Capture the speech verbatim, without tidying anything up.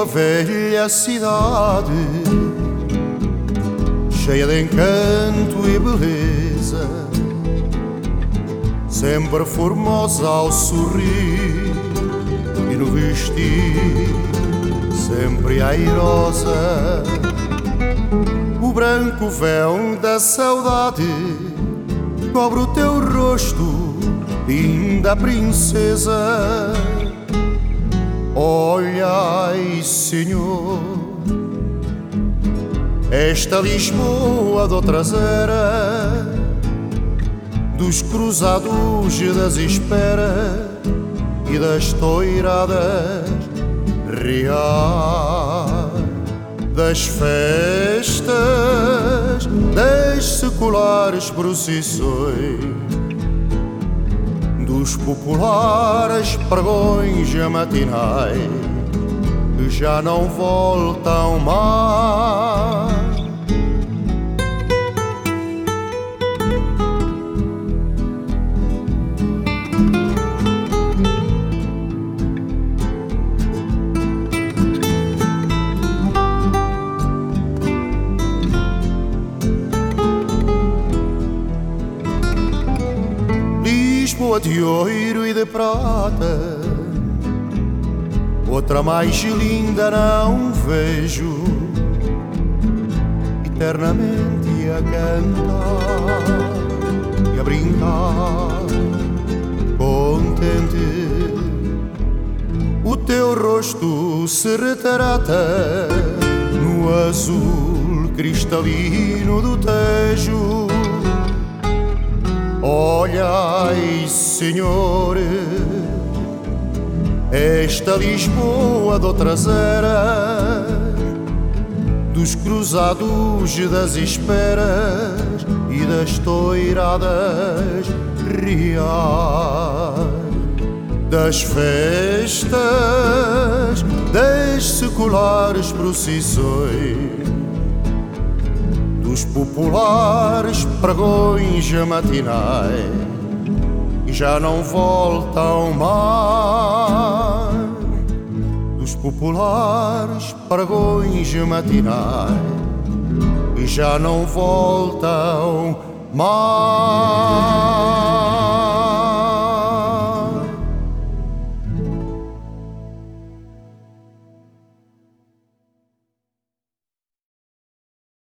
velha cidade, cheia de encanto e beleza, sempre formosa ao sorrir e no vestir sempre airosa. O branco véu da saudade cobre o teu rosto, linda princesa. Olhai, Senhor, esta Lisboa de outras eras, dos cruzados das esperas e das toiradas reais, das festas, das seculares procissões, dos populares pregões matinais que já não voltam mais. Lisboa de ouro e de prata, outra mais linda não vejo, eternamente a cantar e a brincar, contente. O teu rosto se retrata no azul cristalino do Tejo. Olhai, Senhor, esta Lisboa de outras eras, dos cruzados das esperas e das toiradas reais, das festas, das seculares procissões, dos populares pregões matinais e já não voltam mais. Dos populares pregões matinais e já não voltam mais.